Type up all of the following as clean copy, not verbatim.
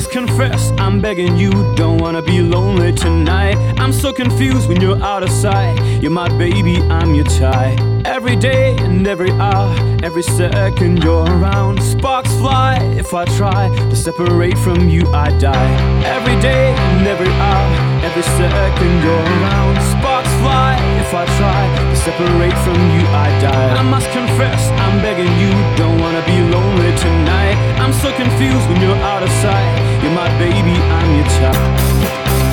must confess, I'm begging you, don't wanna be lonely tonight. I'm so confused when you're out of sight. You're my baby, I'm your tie. Every day and every hour, every second you're around. Sparks fly if I try to separate from you, I die. Every day and every hour, every second you're around. Sparks fly if I try to separate from you, I die. I must confess, I'm begging you, don't wanna be lonely tonight. I'm so confused when you're out of sight. You're my baby, I'm your tie.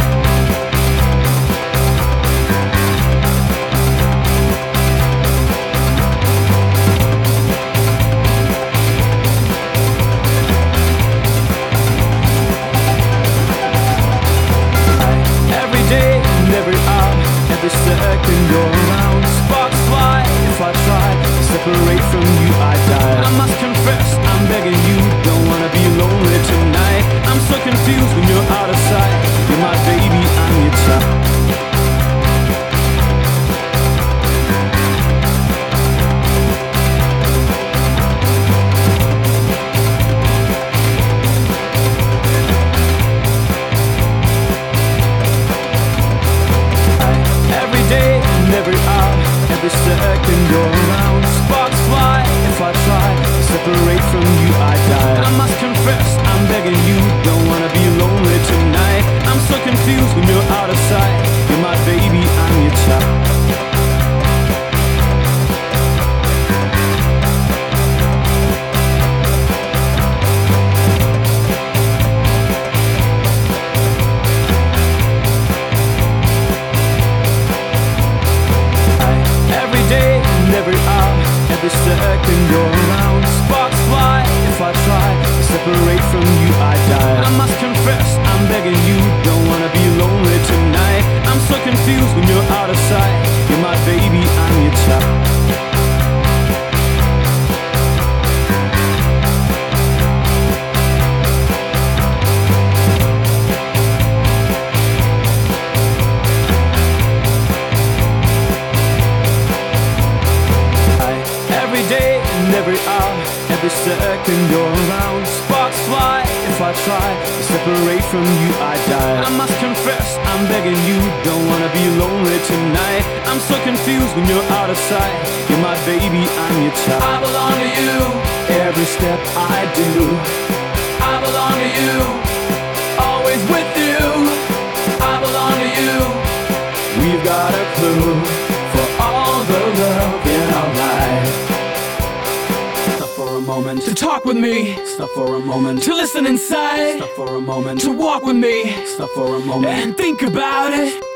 Every second you're around. Sparks fly if I try to separate from you, I die. I must confess, I'm begging you, don't wanna be lonely tonight. I'm so confused when you're out of sight. You're my baby, I'm your tie. Every hour, every second you're around. Sparks fly if I try to separate from you, I die. I must confess, I'm begging you, don't wanna be lonely tonight. I'm so confused when you're out of sight. You're my baby, I'm your tie. Every hour, every second you're around. Sparks fly if I try to separate from you, I die. I must confess, I'm begging you, don't wanna be lonely tonight. I'm so confused when you're out of sight. You're my baby, I'm your tie. Every hour, every second you're around. Sparks fly if I try to separate from you, I die. I must confess, I'm begging you, don't wanna be lonely tonight. I'm so confused when you're out of sight. You're my baby, I'm your tie. I belong to you, every step I do. I belong to you, always with you. I belong to you. We've got a clue for all the love in our life. Moment to talk with me, stop for a moment to listen inside, stop for a moment to walk with me, stop for a moment and think about it.